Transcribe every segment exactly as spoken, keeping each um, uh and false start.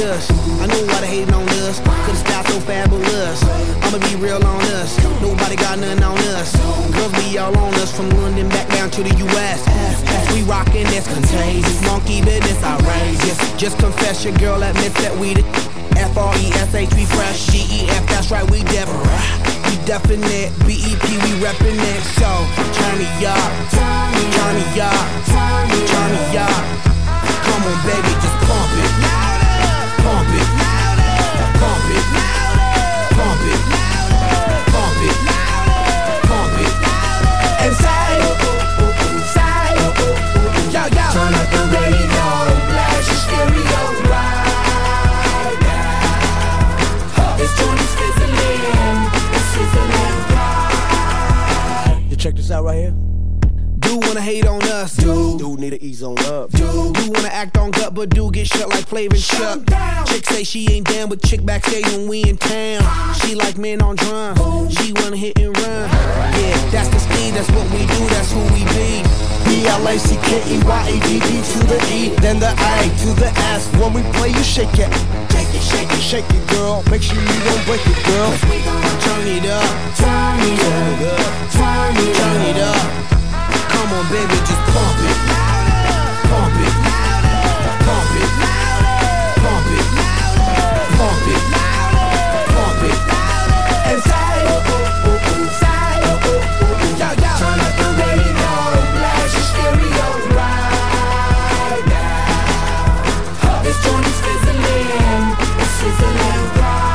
us. I know why they hating on us, cause the style so fabulous. I'ma be real on us, nobody got nothing on us. Girls be all on us, from London back down to the U S We rockin' this contagious, monkey business outrageous. Just confess your girl admits that we the F R E S H, we fresh. G E F, that's right, we different. We definite, B E P, we reppin' it. So, turn me up, turn me up, turn me up. Come on, baby, just pump it, pump it, pump it, pump it, pump it, pump it. And say, say, yo, yo. Turn up the radio, blast your stereo right now. This joint is fizzling, it's sizzling right. You check this out right here. Do wanna hate on us, dude. Dude need to ease on up. Dude, do wanna act on gut, but do get shut like Flavor and Chuck. Chick say she ain't down, but chick backstage when we in town. She like men on drum, she wanna hit and run. Yeah, that's the speed, that's what we do, that's who we be. B L A C K E Y E D D to the E, then the A to the S. When we play, you shake it. Shake it, shake it, shake it, girl. Make sure you don't break it, girl. Turn it up, Turn it up, turn it up, turn it up. Come on, baby, just pump it, pump it, pump it, pump it, pump it, pump it, and say, say, yo, yo. turn up the radio, blast your stereo right now. This joint is fizzling, it's sizzling right.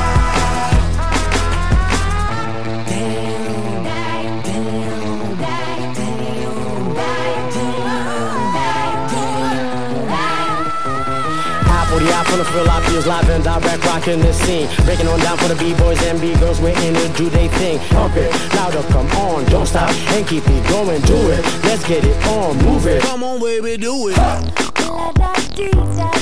Damn, damn, Yeah, from the Philippines, live and direct, rocking the scene. Breaking on down for the B-boys and B-girls, we're in it, do they thing. Pump it, louder, come on, don't stop, and keep it going, do it. Let's get it on, move it. Come on, baby, do it. La da dee da.